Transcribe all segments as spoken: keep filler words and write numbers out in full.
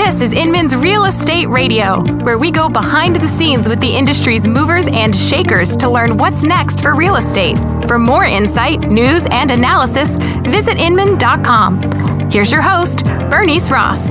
This is Inman's Real Estate Radio, where we go behind the scenes with the industry's movers and shakers to learn what's next for real estate. For more insight, news, and analysis, visit inman dot com. Here's your host, Bernice Ross.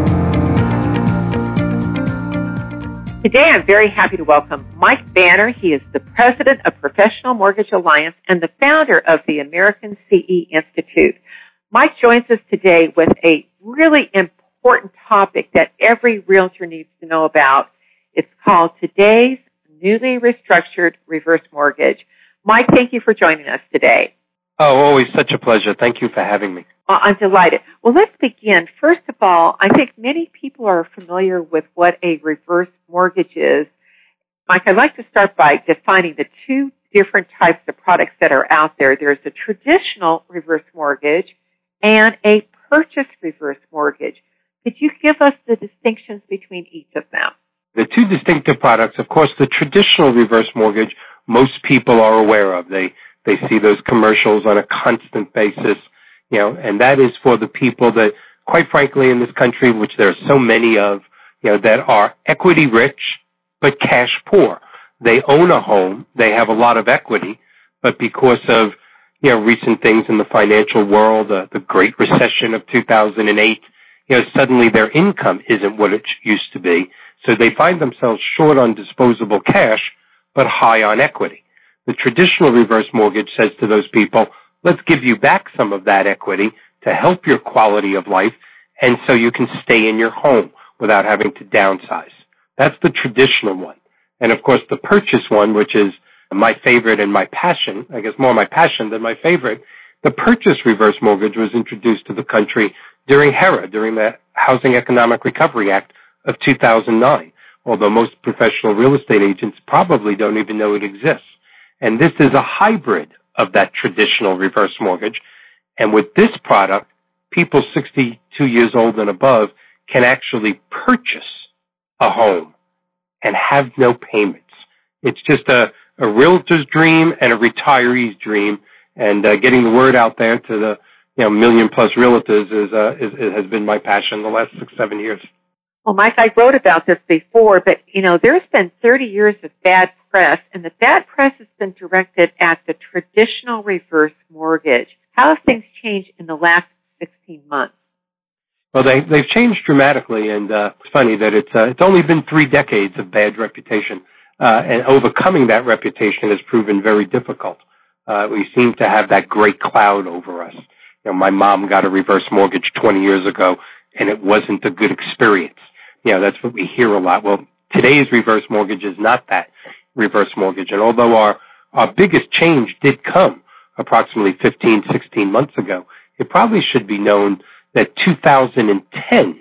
Today, I'm very happy to welcome Mike Banner. He is the president of Professional Mortgage Alliance and the founder of the American C E Institute. Mike joins us today with a really important topic that every realtor needs to know about. It's called today's newly restructured reverse mortgage. Mike, thank you for joining us today. Oh, always such a pleasure. Thank you for having me. Uh, I'm delighted. Well, let's begin. First of all, I think many people are familiar with what a reverse mortgage is. Mike, I'd like to start by defining the two different types of products that are out there. There's a traditional reverse mortgage and a purchase reverse mortgage. Could you give us the distinctions between each of them? The two distinctive products, of course, the traditional reverse mortgage, most people are aware of. They they see those commercials on a constant basis, you know, and that is for the people that, quite frankly, in this country, which there are so many of, you know, that are equity rich but cash poor. They own a home, they have a lot of equity, but because of, you know, recent things in the financial world, uh, the Great Recession of two thousand eight, you know, suddenly their income isn't what it used to be. So they find themselves short on disposable cash, but high on equity. The traditional reverse mortgage says to those people, let's give you back some of that equity to help your quality of life, and so you can stay in your home without having to downsize. That's the traditional one. And of course, the purchase one, which is my favorite and my passion, I guess more my passion than my favorite, the purchase reverse mortgage was introduced to the country during HERA, during the Housing Economic Recovery Act of two thousand nine, although most professional real estate agents probably don't even know it exists. And this is a hybrid of that traditional reverse mortgage. And with this product, people sixty-two years old and above can actually purchase a home and have no payments. It's just a, a realtor's dream and a retiree's dream. And uh, getting the word out there to the you know million plus realtors is, uh, is, is has been my passion the last six, seven years. Well, Mike, I wrote about this before, but, you know, there's been thirty years of bad press, and the bad press has been directed at the traditional reverse mortgage. How have things changed in the last sixteen months? Well, they, they've changed dramatically, and uh, it's funny that it's, uh, it's only been three decades of bad reputation, uh, and overcoming that reputation has proven very difficult. Uh, we seem to have that great cloud over us. You know, my mom got a reverse mortgage twenty years ago, and it wasn't a good experience. You know, that's what we hear a lot. Well, today's reverse mortgage is not that reverse mortgage. And although our, our biggest change did come approximately fifteen, sixteen months ago, it probably should be known that two thousand ten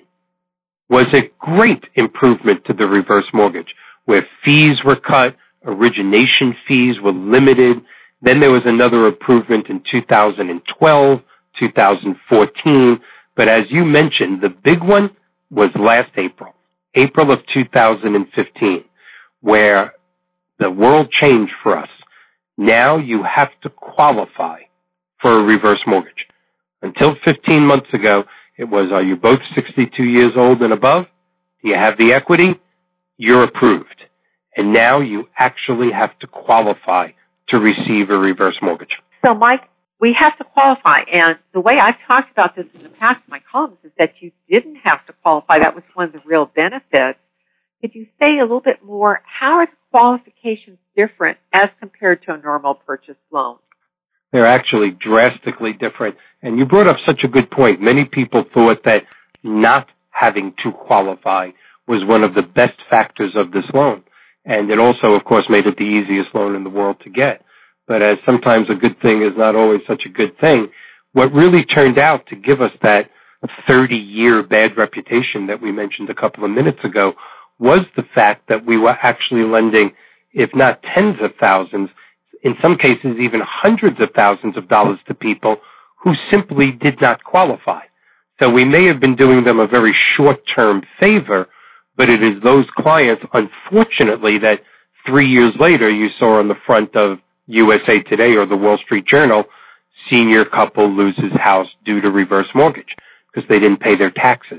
was a great improvement to the reverse mortgage, where fees were cut, origination fees were limited. Then there was another improvement in two thousand twelve, two thousand fourteen. But as you mentioned, the big one was last April, April of two thousand fifteen, where the world changed for us. Now you have to qualify for a reverse mortgage. Until fifteen months ago, it was, are you both sixty-two years old and above? Do you have the equity? You're approved. And now you actually have to qualify to receive a reverse mortgage. So, Mike, we have to qualify, and the way I've talked about this in the past in my columns is that you didn't have to qualify. That was one of the real benefits. Could you say a little bit more, how are the qualifications different as compared to a normal purchase loan? They're actually drastically different. And you brought up such a good point. Many people thought that not having to qualify was one of the best factors of this loan. And it also, of course, made it the easiest loan in the world to get. But as sometimes a good thing is not always such a good thing, what really turned out to give us that thirty-year bad reputation that we mentioned a couple of minutes ago was the fact that we were actually lending, if not tens of thousands, in some cases even hundreds of thousands of dollars to people who simply did not qualify. So we may have been doing them a very short-term favor, but it is those clients, unfortunately, that three years later you saw on the front of U S A Today or the Wall Street Journal, senior couple loses house due to reverse mortgage because they didn't pay their taxes,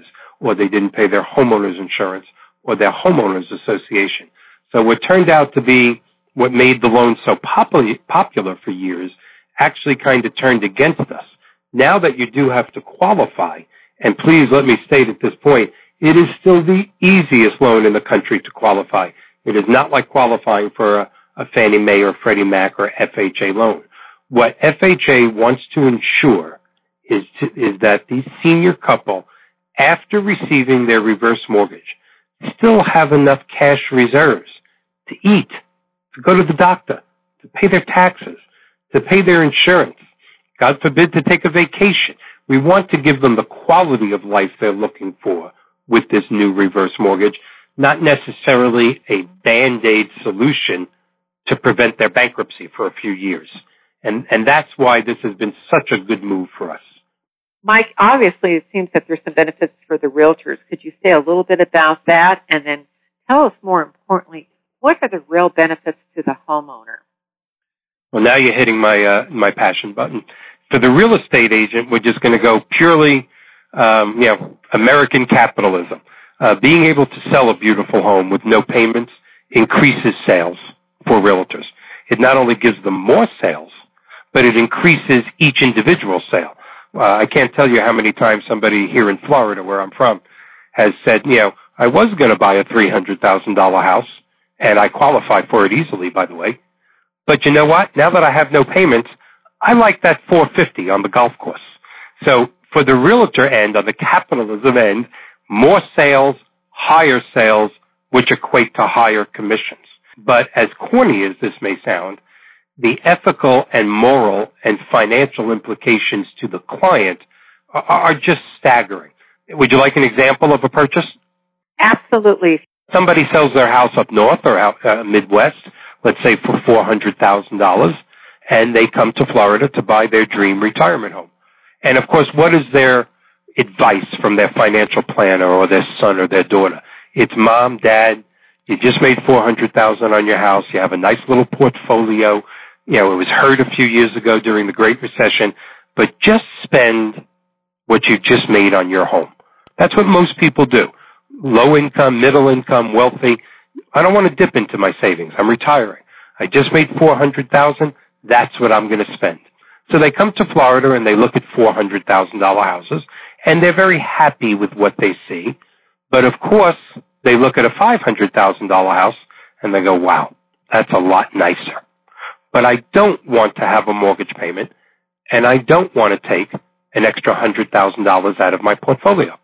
or they didn't pay their homeowner's insurance or their homeowners association. So what turned out to be what made the loan so popular, popular for years actually kind of turned against us. Now that you do have to qualify, and please let me state at this point, it is still the easiest loan in the country to qualify. It is not like qualifying for a, a Fannie Mae or Freddie Mac or F H A loan. What F H A wants to ensure is, to, is that the senior couple, after receiving their reverse mortgage, still have enough cash reserves to eat, to go to the doctor, to pay their taxes, to pay their insurance, God forbid, to take a vacation. We want to give them the quality of life they're looking for with this new reverse mortgage, not necessarily a Band-Aid solution to prevent their bankruptcy for a few years. And, and that's why this has been such a good move for us. Mike, obviously it seems that there's some benefits for the realtors. Could you say a little bit about that? And then tell us more importantly, what are the real benefits to the homeowner? Well, now you're hitting my uh, my passion button. For the real estate agent, we're just going to go purely, um, you know, American capitalism. Uh, being able to sell a beautiful home with no payments increases sales for realtors. It not only gives them more sales, but it increases each individual sale. Uh, I can't tell you how many times somebody here in Florida, where I'm from, has said, you know, I was going to buy a three hundred thousand dollars house, and I qualify for it easily, by the way. But you know what? Now that I have no payments, I like that four hundred fifty on the golf course. So for the realtor end, on the capitalism end, more sales, higher sales, which equate to higher commissions. But as corny as this may sound, the ethical and moral and financial implications to the client are, are just staggering. Would you like an example of a purchase? Absolutely. Somebody sells their house up north or out uh, Midwest, let's say for four hundred thousand dollars, and they come to Florida to buy their dream retirement home. And of course, what is their advice from their financial planner or their son or their daughter? It's, Mom, Dad, you just made four hundred thousand dollars on your house. You have a nice little portfolio. You know, it was hurt a few years ago during the Great Recession, but just spend what you just made on your home. That's what most people do. Low income, middle income, wealthy. I don't want to dip into my savings. I'm retiring. I just made four hundred thousand dollars. That's what I'm going to spend. So they come to Florida and they look at four hundred thousand dollars houses, and they're very happy with what they see. But of course, they look at a five hundred thousand dollars house and they go, wow, that's a lot nicer. But I don't want to have a mortgage payment, and I don't want to take an extra one hundred thousand dollars out of my portfolio.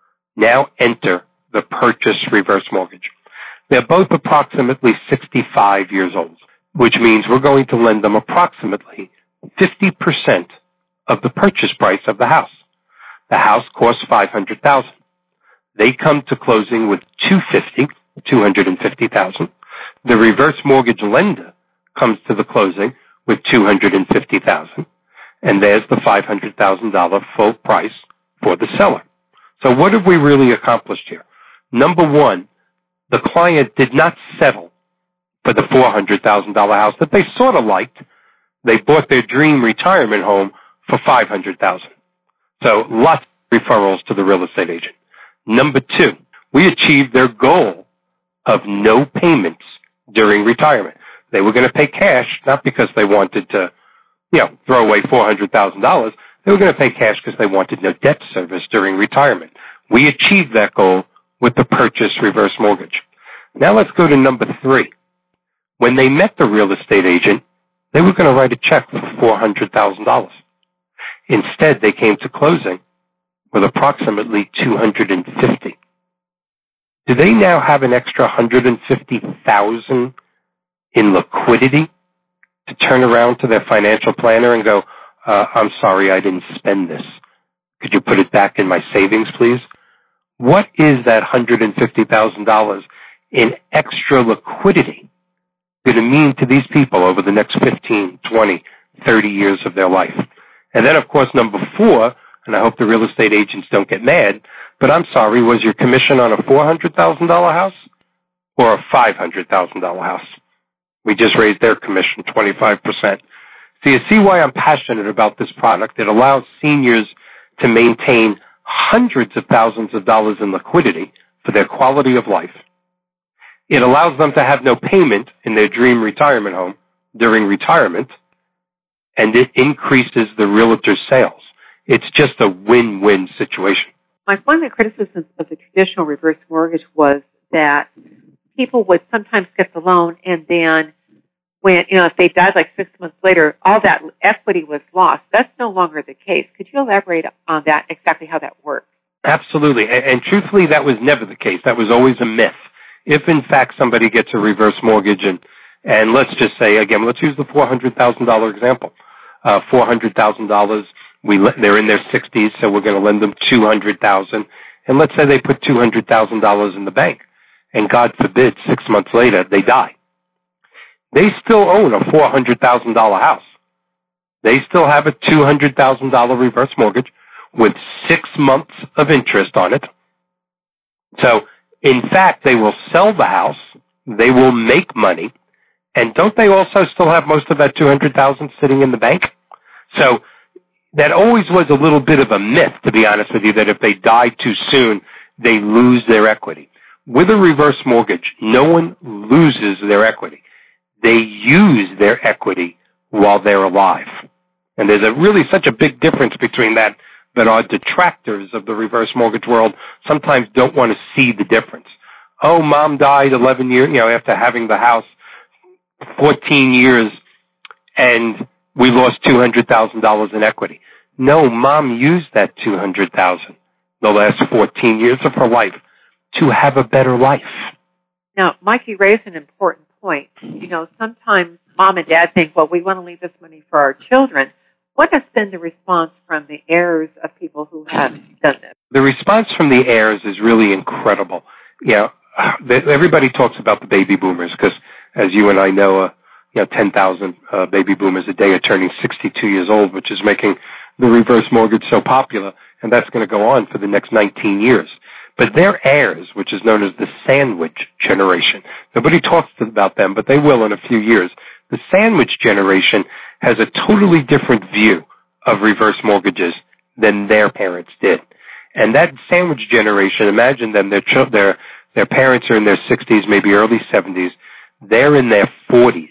Now enter the purchase reverse mortgage. They're both approximately sixty-five years old, which means we're going to lend them approximately fifty percent of the purchase price of the house. The house costs five hundred thousand dollars. They come to closing with two hundred fifty thousand dollars. The reverse mortgage lender comes to the closing with two hundred fifty thousand dollars. And there's the five hundred thousand dollars full price for the seller. So what have we really accomplished here? Number one, the client did not settle for the four hundred thousand dollars house that they sort of liked. They bought their dream retirement home for five hundred thousand dollars. So lots of referrals to the real estate agent. Number two, we achieved their goal of no payments during retirement. They were going to pay cash, not because they wanted to, you know, throw away four hundred thousand dollars. They were going to pay cash because they wanted no debt service during retirement. We achieved that goal with the purchase reverse mortgage. Now let's go to number three. When they met the real estate agent, they were going to write a check for four hundred thousand dollars. Instead, they came to closing with approximately two hundred fifty thousand dollars. Do they now have an extra one hundred fifty thousand dollars in liquidity to turn around to their financial planner and go, uh, I'm sorry, I didn't spend this. Could you put it back in my savings, please? What is that one hundred fifty thousand dollars in extra liquidity going to mean to these people over the next fifteen, twenty, thirty years of their life? And then, of course, number four, and I hope the real estate agents don't get mad, but I'm sorry, was your commission on a four hundred thousand dollars house or a five hundred thousand dollars house? We just raised their commission twenty-five percent. So you see why I'm passionate about this product. It allows seniors to maintain hundreds of thousands of dollars in liquidity for their quality of life. It allows them to have no payment in their dream retirement home during retirement, and it increases the realtor's sales. It's just a win-win situation. Mike, one of the criticisms of the traditional reverse mortgage was that people would sometimes get the loan, and then when, you know, if they died like six months later, all that equity was lost. That's no longer the case. Could you elaborate on that, exactly how that works? Absolutely. And, and truthfully, that was never the case. That was always a myth. If, in fact, somebody gets a reverse mortgage, and, and let's just say, again, let's use the four hundred thousand dollars example. Uh, four hundred thousand dollars, we le- they're in their sixties, so we're going to lend them two hundred thousand dollars. And let's say they put two hundred thousand dollars in the bank, and God forbid, six months later, they die. They still own a four hundred thousand dollars house. They still have a two hundred thousand dollars reverse mortgage with six months of interest on it. So, in fact, they will sell the house, they will make money, and don't they also still have most of that two hundred thousand dollars sitting in the bank? So that always was a little bit of a myth, to be honest with you, that if they die too soon, they lose their equity. With a reverse mortgage, no one loses their equity. They use their equity while they're alive. And there's a really such a big difference between that that our detractors of the reverse mortgage world sometimes don't want to see the difference. Oh, mom died eleven years, you know, after having the house fourteen years, and we lost two hundred thousand dollars in equity. No, mom used that two hundred thousand dollars the last fourteen years of her life to have a better life. Now, Mike, you raised an important point. You know, sometimes mom and dad think, well, we want to leave this money for our children. What has been the response from the heirs of people who have done this? The response from the heirs is really incredible. You know, everybody talks about the baby boomers because, as you and I know, uh, you know, ten thousand uh, baby boomers a day are turning sixty-two years old, which is making the reverse mortgage so popular, and that's going to go on for the next nineteen years. But their heirs, which is known as the sandwich generation, nobody talks about them, but they will in a few years. The sandwich generation has a totally different view of reverse mortgages than their parents did. And that sandwich generation, imagine them, their, their, their parents are in their sixties, maybe early seventies. They're in their forties.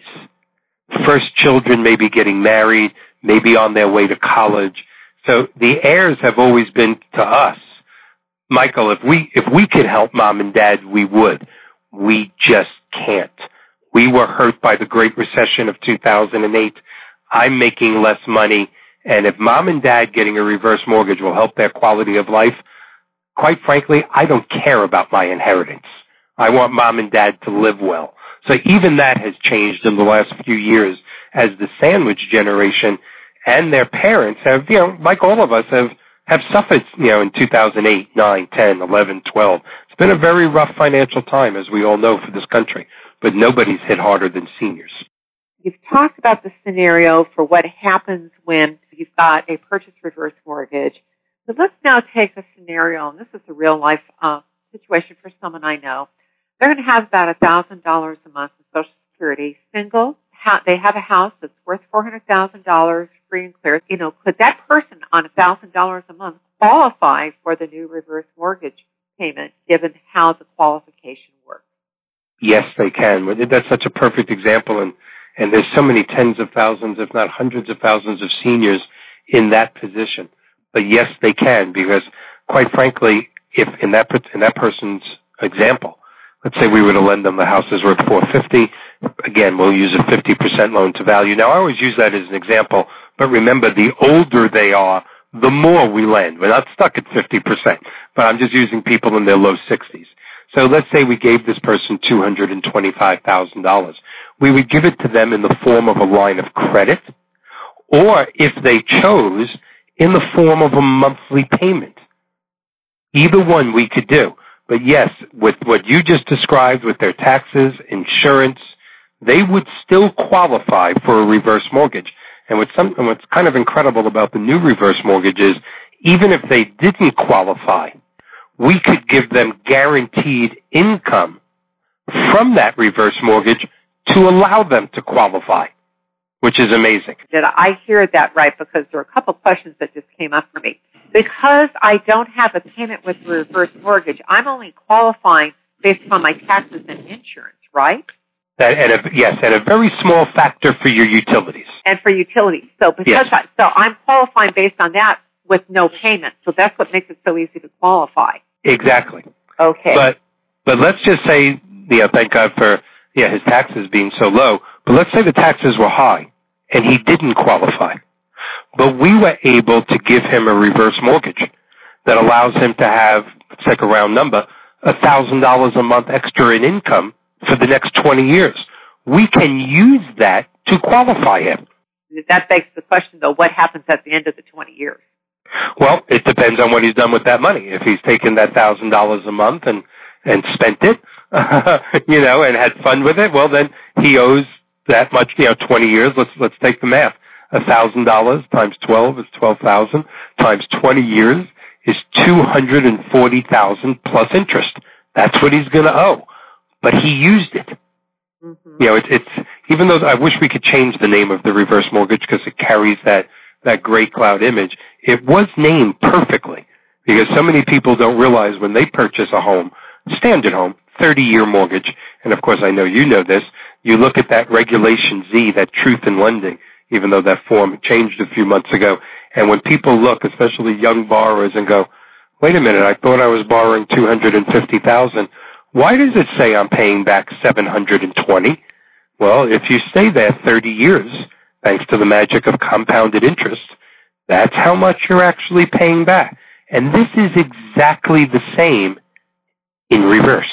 First children may be getting married, maybe on their way to college. So the heirs have always been to us, Michael, if we if we could help mom and dad, we would. We just can't. We were hurt by the Great Recession of two thousand eight. I'm making less money, and if mom and dad getting a reverse mortgage will help their quality of life, quite frankly, I don't care about my inheritance. I want mom and dad to live well. So even that has changed in the last few years as the sandwich generation and their parents have, you know, like all of us, have have suffered, you know, in two thousand eight, nine, ten, eleven, twelve. It's been a very rough financial time, as we all know, for this country, but nobody's hit harder than seniors. You've talked about the scenario for what happens when you've got a purchase reverse mortgage. But let's now take a scenario, and this is a real-life uh, situation for someone I know. They're going to have about one thousand dollars a month in Social Security, single. Ha- they have a house that's worth four hundred thousand dollars, free and clear. You know, could that person on one thousand dollars a month qualify for the new reverse mortgage payment, given how the qualification works? Yes, they can. That's such a perfect example, and, and there's so many tens of thousands, if not hundreds of thousands of seniors in that position. But yes, they can, because quite frankly, if in that in that person's example, let's say we were to lend them the house is worth four hundred fifty dollars. Again, we'll use a fifty percent loan to value. Now, I always use that as an example, but remember, the older they are, the more we lend. We're not stuck at fifty percent, but I'm just using people in their low sixties. So let's say we gave this person two hundred twenty-five thousand dollars. We would give it to them in the form of a line of credit, or if they chose, in the form of a monthly payment. Either one we could do. But yes, with what you just described, with their taxes, insurance, they would still qualify for a reverse mortgage. And what's, some, and what's kind of incredible about the new reverse mortgage is, even if they didn't qualify, we could give them guaranteed income from that reverse mortgage to allow them to qualify, which is amazing. Did I hear that right? Because there were a couple of questions that just came up for me. Because I don't have a payment with the reverse mortgage, I'm only qualifying based on my taxes and insurance, right? That, and a, yes, and a very small factor for your utilities. And for utilities. So because yes. I, so I'm qualifying based on that with no payment. So that's what makes it so easy to qualify. Exactly. Okay. But but let's just say, you know, thank God for yeah his taxes being so low. But let's say the taxes were high and he didn't qualify. But we were able to give him a reverse mortgage that allows him to have, let's take a round number, one thousand dollars a month extra in income for the next twenty years. We can use that to qualify him. That begs the question, though, what happens at the end of the twenty years? Well, it depends on what he's done with that money. If he's taken that one thousand dollars a month and, and spent it, you know, and had fun with it, well, then he owes that much, you know, twenty years. Let's let's take the math. one thousand dollars times twelve is twelve thousand dollars, times twenty years is two hundred forty thousand dollars plus interest. That's what he's going to owe. But he used it. Mm-hmm. You know, it, it's, even though I wish we could change the name of the reverse mortgage because it carries that, that gray cloud image, it was named perfectly because so many people don't realize when they purchase a home, standard home, thirty-year mortgage, and of course I know you know this, you look at that Regulation Z, that Truth in Lending, even though that form changed a few months ago, and when people look, especially young borrowers, and go, wait a minute, I thought I was borrowing two hundred fifty thousand dollars. Why does it say I'm paying back seven hundred twenty dollars? Well, if you stay there thirty years, thanks to the magic of compounded interest, that's how much you're actually paying back. And this is exactly the same in reverse.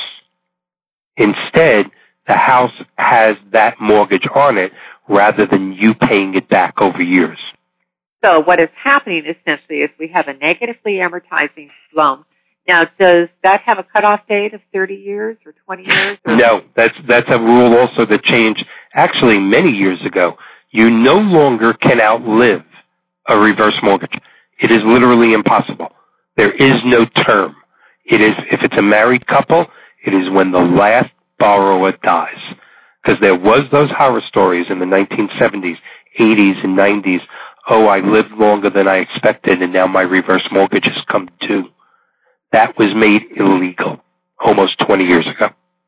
Instead, the house has that mortgage on it rather than you paying it back over years. So what is happening essentially is we have a negatively amortizing loan. Now, does that have a cutoff date of thirty years or twenty years? Or? No, that's that's a rule also that changed actually many years ago. You no longer can outlive a reverse mortgage. It is literally impossible. There is no term. It is, if it's a married couple, it is when the last borrower dies. Because there was those horror stories in the nineteen seventies, eighties, and nineties. Oh, I lived longer than I expected, and now my reverse mortgage has come due. That was made illegal almost twenty years ago.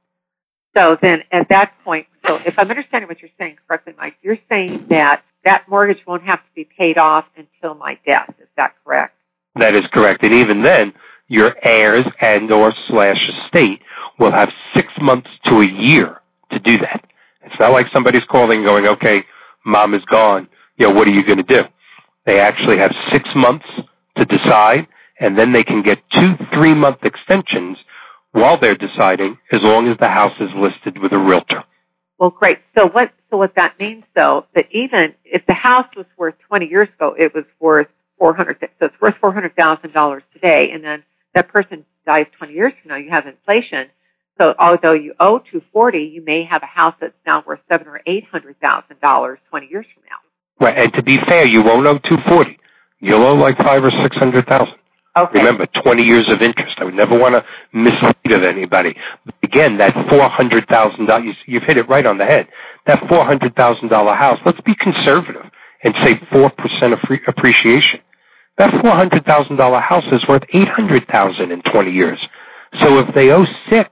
So then at that point, so if I'm understanding what you're saying correctly, Mike, you're saying that that mortgage won't have to be paid off until my death. Is that correct? That is correct. And even then, your heirs and or slash estate will have six months to a year to do that. It's not like somebody's calling going, okay, mom is gone. You know, what are you going to do? They actually have six months to decide, and then they can get two three-month extensions while they're deciding, as long as the house is listed with a realtor. Well, great. So what so what that means, though, that even if the house was worth twenty years ago, it was worth four hundred. So it's worth four hundred thousand dollars today, and then that person dies twenty years from now. You have inflation. So although you owe two forty, you may have a house that's now worth seven or eight hundred thousand dollars twenty years from now. Right, and to be fair, you won't owe two forty. You'll owe like five or six hundred thousand. Okay. Remember, twenty years of interest. I would never want to mislead anybody. But again, that four hundred thousand dollars, you've hit it right on the head. That four hundred thousand dollars house, let's be conservative and say four percent appreciation. That four hundred thousand dollars house is worth eight hundred thousand dollars in twenty years. So if they owe six,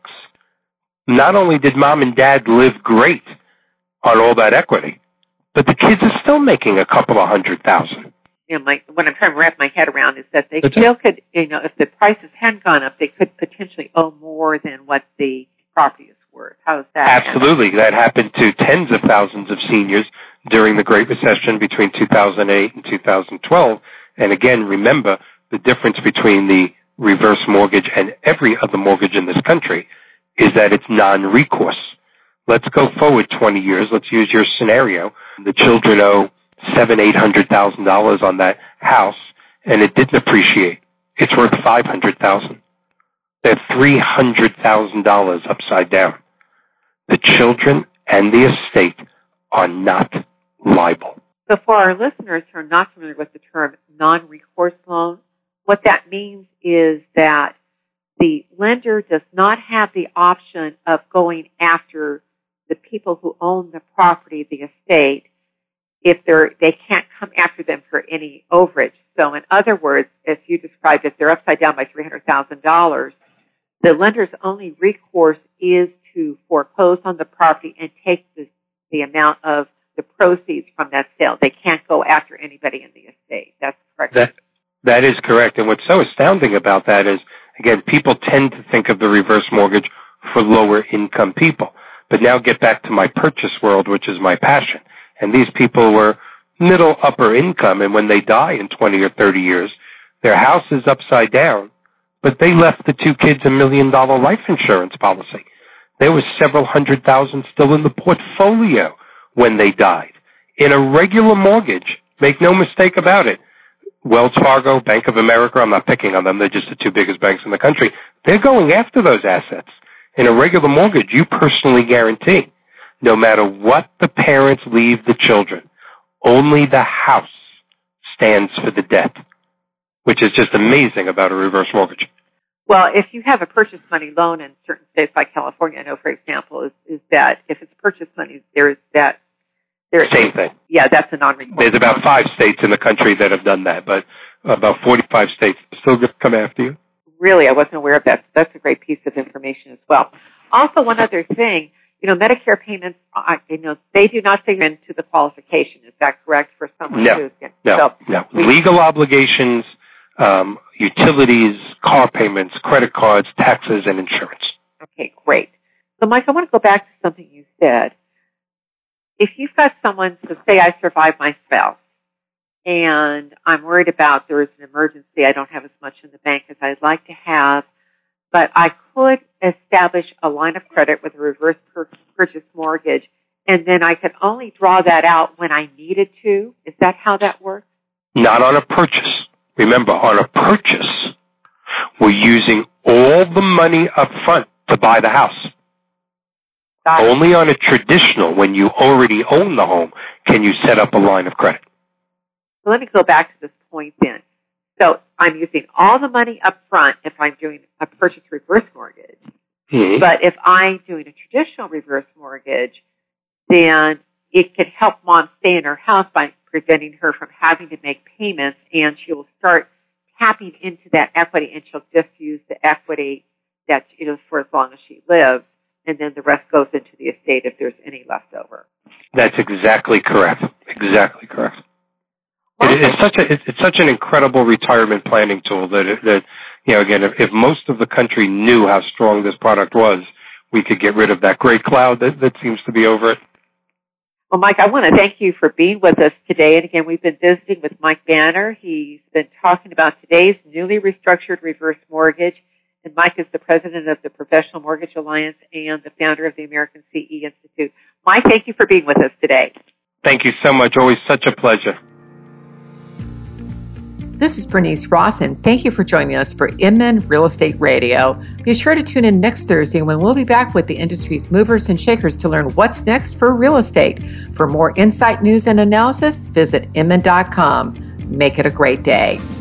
not only did mom and dad live great on all that equity, but the kids are still making a couple of hundred thousand. You know, my, what I'm trying to wrap my head around is that they That's still it. could, you know, if the prices hadn't gone up, they could potentially owe more than what the property is worth. How is that? Absolutely. That happened to tens of thousands of seniors during the Great Recession between two thousand eight and two thousand twelve. And again, remember the difference between the reverse mortgage and every other mortgage in this country is that it's non-recourse. Let's go forward twenty years. Let's use your scenario. The children owe seven, eight hundred thousand dollars on that house, and it didn't appreciate. It's worth five hundred thousand. They're three hundred thousand dollars upside down. The children and the estate are not liable. So for our listeners who are not familiar with the term non-recourse loan, what that means is that the lender does not have the option of going after the people who own the property, the estate, if they're, they can't come after them for any overage. So in other words, as you described, if they're upside down by three hundred thousand dollars, the lender's only recourse is to foreclose on the property and take the, the amount of the proceeds from that sale. They can't go after anybody in the estate. That's correct. That, that is correct. And what's so astounding about that is, again, people tend to think of the reverse mortgage for lower income people. But now get back to my purchase world, which is my passion. And these people were middle upper income, and when they die in twenty or thirty years, their house is upside down, but they left the two kids a million dollar life insurance policy. There was several hundred thousand still in the portfolio when they died. In a regular mortgage, make no mistake about it, Wells Fargo, Bank of America, I'm not picking on them, they're just the two biggest banks in the country, they're going after those assets. In a regular mortgage, you personally guarantee, no matter what the parents leave the children, only the house stands for the debt, which is just amazing about a reverse mortgage. Well, if you have a purchase money loan in certain states like California, I know, for example, is, is that if it's purchase money, there is that. There, Same thing. Yeah, that's a non-recourse. There's about five states in the country that have done that, but about forty-five states still come after you. Really, I wasn't aware of that. That's a great piece of information as well. Also, one other thing. You know, Medicare payments, uh, you know, they do not figure into the qualification. Is that correct for someone no, who's... No, so no. We, Legal obligations, um, utilities, car payments, credit cards, taxes, and insurance. Okay, great. So, Mike, I want to go back to something you said. If you've got someone, so say I survive my spouse, and I'm worried about there is an emergency, I don't have as much in the bank as I'd like to have, but I could establish a line of credit with a reverse pur- purchase mortgage, and then I could only draw that out when I needed to. Is that how that works? Not on a purchase. Remember, on a purchase, we're using all the money up front to buy the house. Got Only it. On a traditional, when you already own the home, can you set up a line of credit. So let me go back to this point then. So I'm using all the money up front if I'm doing a purchase reverse mortgage. Mm-hmm. But if I'm doing a traditional reverse mortgage, then it could help mom stay in her house by preventing her from having to make payments, and she will start tapping into that equity, and she'll just use the equity that, you know, for as long as she lives, and then the rest goes into the estate if there's any left over. That's exactly correct. Exactly correct. It, it's such a it's such an incredible retirement planning tool that it, that you know again if, if most of the country knew how strong this product was, we could get rid of that gray cloud that, that seems to be over it. Well, Mike, I want to thank you for being with us today. And again, we've been visiting with Mike Banner. He's been talking about today's newly restructured reverse mortgage. And Mike is the president of the Professional Mortgage Alliance and the founder of the American C E Institute. Mike, thank you for being with us today. Thank you so much. Always such a pleasure. This is Bernice Ross, and thank you for joining us for Inman Real Estate Radio. Be sure to tune in next Thursday when we'll be back with the industry's movers and shakers to learn what's next for real estate. For more insight, news, and analysis, visit inman dot com. Make it a great day.